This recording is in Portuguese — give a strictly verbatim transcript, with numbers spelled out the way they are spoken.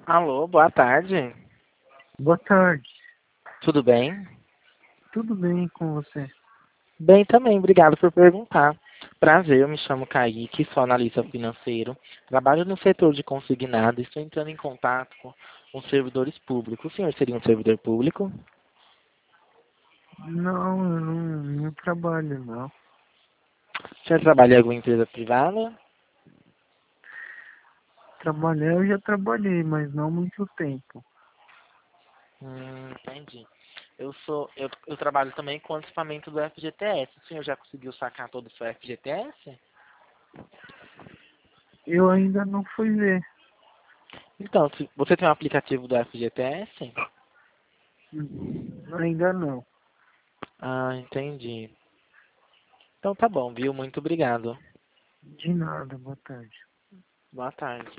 Alô, boa tarde. Boa tarde. Tudo bem? Tudo bem com você? Bem também, obrigado por perguntar. Prazer, eu me chamo Kaique, sou analista financeiro, trabalho no setor de consignado e estou entrando em contato com os servidores públicos. O senhor seria um servidor público? Não, eu não, não trabalho, não. O senhor trabalha em alguma empresa privada? Trabalhar eu já trabalhei, mas não muito tempo. Hum, entendi. Eu sou, eu, eu trabalho também com antecipamento do F G T S. O senhor já conseguiu sacar todo o seu F G T S? Eu ainda não fui ver. Então, se você tem um aplicativo do F G T S? Hum, Ainda não. Ah, entendi. Então tá bom, viu? Muito obrigado. De nada, boa tarde. Boa tarde.